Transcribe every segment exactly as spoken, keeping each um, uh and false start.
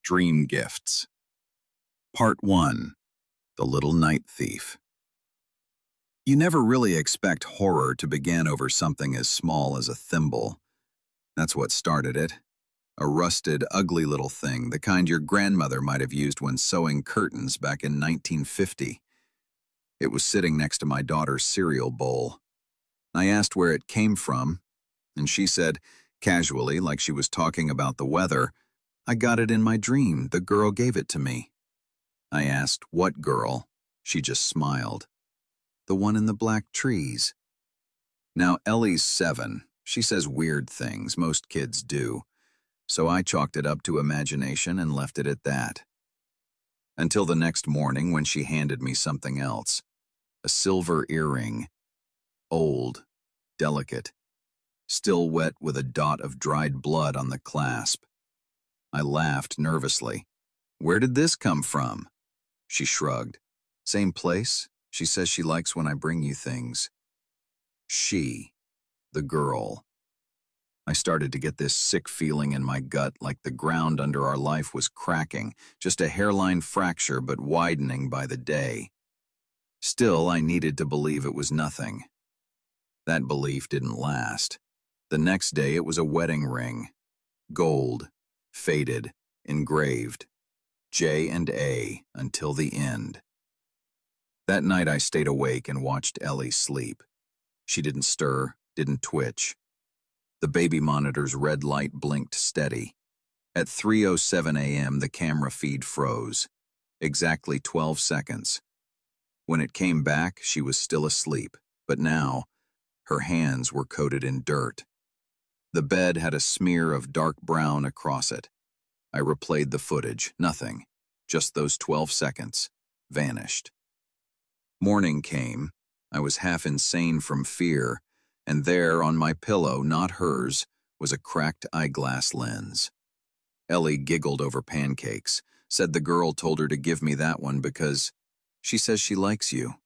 Dream Gifts. Part one. The Little Night Thief. You never really expect horror to begin over something as small as a thimble. That's what started it. A rusted, ugly little thing, the kind your grandmother might have used when sewing curtains back in nineteen fifty. It was sitting next to my daughter's cereal bowl. I asked where it came from, and she said, casually, like she was talking about the weather, "I got it in my dream. The girl gave it to me." I asked, "What girl?" She just smiled. "The one in the black trees." Now, Ellie's seven. She says weird things, most kids do. So I chalked it up to imagination and left it at that. Until the next morning when she handed me something else. A silver earring. Old, delicate, still wet with a dot of dried blood on the clasp. I laughed nervously. "Where did this come from?" She shrugged. "Same place. She says she likes when I bring you things." She, the girl. I started to get this sick feeling in my gut, like the ground under our life was cracking, just a hairline fracture but widening by the day. Still, I needed to believe it was nothing. That belief didn't last. The next day it was a wedding ring. Gold, faded, engraved. J and A until the end. That night I stayed awake and watched Ellie sleep. She didn't stir, didn't twitch. The baby monitor's red light blinked steady. At three oh seven a m the camera feed froze. Exactly twelve seconds. When it came back, she was still asleep, but now, her hands were coated in dirt. The bed had a smear of dark brown across it. I replayed the footage. Nothing. Just those twelve seconds. Vanished. Morning came. I was half insane from fear, and there on my pillow, not hers, was a cracked eyeglass lens. Ellie giggled over pancakes, said the girl told her to give me that one because she says she likes you.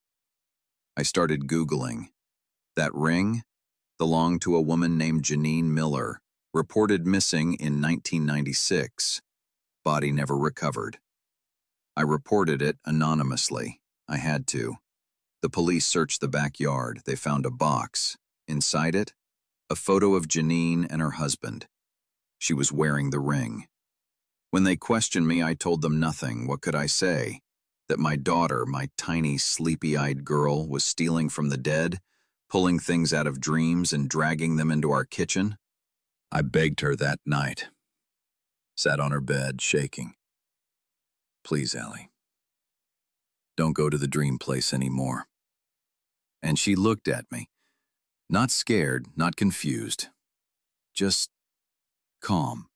I started Googling. That ring belonged to a woman named Janine Miller, reported missing in nineteen ninety-six. Body never recovered. I reported it anonymously. I had to. The police searched the backyard. They found a box. Inside it, a photo of Janine and her husband. She was wearing the ring. When they questioned me, I told them nothing. What could I say? That my daughter, my tiny, sleepy-eyed girl, was stealing from the dead, pulling things out of dreams and dragging them into our kitchen? I begged her that night. Sat on her bed, shaking. "Please, Ellie, don't go to the dream place anymore." And she looked at me. Not scared, not confused. Just calm.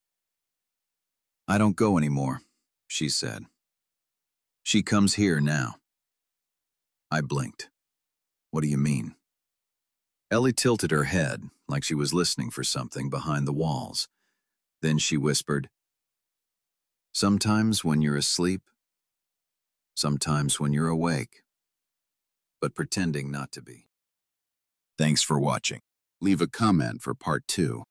"I don't go anymore," she said. "She comes here now." I blinked. "What do you mean?" Ellie tilted her head, like she was listening for something behind the walls. Then she whispered, "Sometimes when you're asleep, sometimes when you're awake, but pretending not to be." Thanks for watching. Leave a comment for part two.